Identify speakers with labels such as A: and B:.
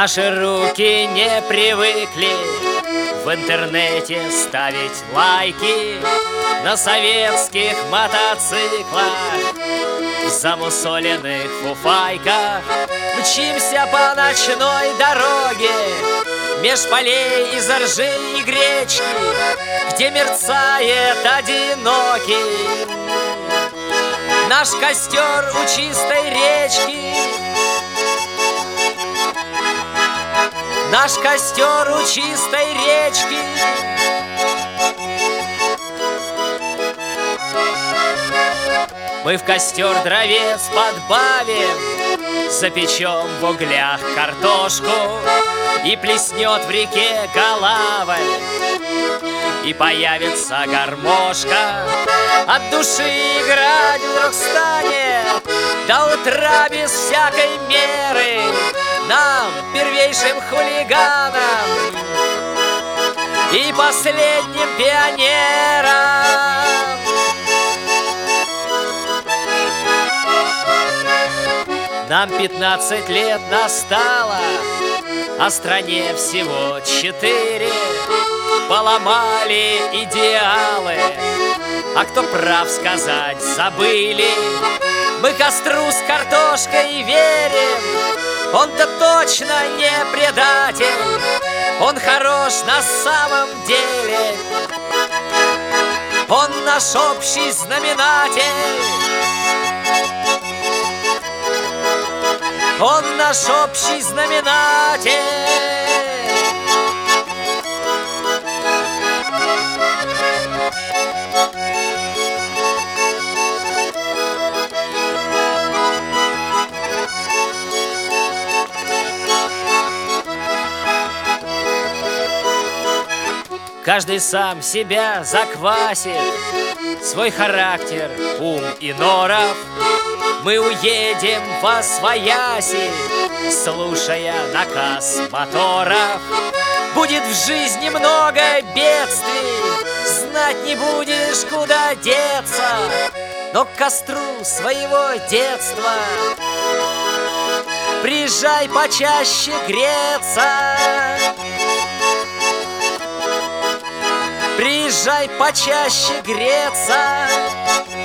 A: Наши руки не привыкли в интернете ставить лайки на советских мотоциклах, в замусоленных фуфайках. Мчимся по ночной дороге меж полей из ржи и гречки, где мерцает одинокий наш костер у чистой речки. Наш костер у чистой речки. Мы в костер дровец подбавим, запечем в углях картошку, и плеснет в реке Калавль, и появится гармошка. От души играть вдруг станет до утра без всякой меры нам, первейшим хулиганам и последним пионерам. Нам 15 лет настало, а стране всего 4. Поломали идеалы, а кто прав сказать забыли. Мы костру с картошкой верим, он-то точно не предатель, он хорош на самом деле, он наш общий знаменатель, он наш общий знаменатель. Каждый сам себя заквасит, свой характер, ум и норов. Мы уедем восвояси, слушая наказ моторов. Будет в жизни много бедствий, знать не будешь, куда деться, но к костру своего детства приезжай почаще греться. Приезжай почаще греться.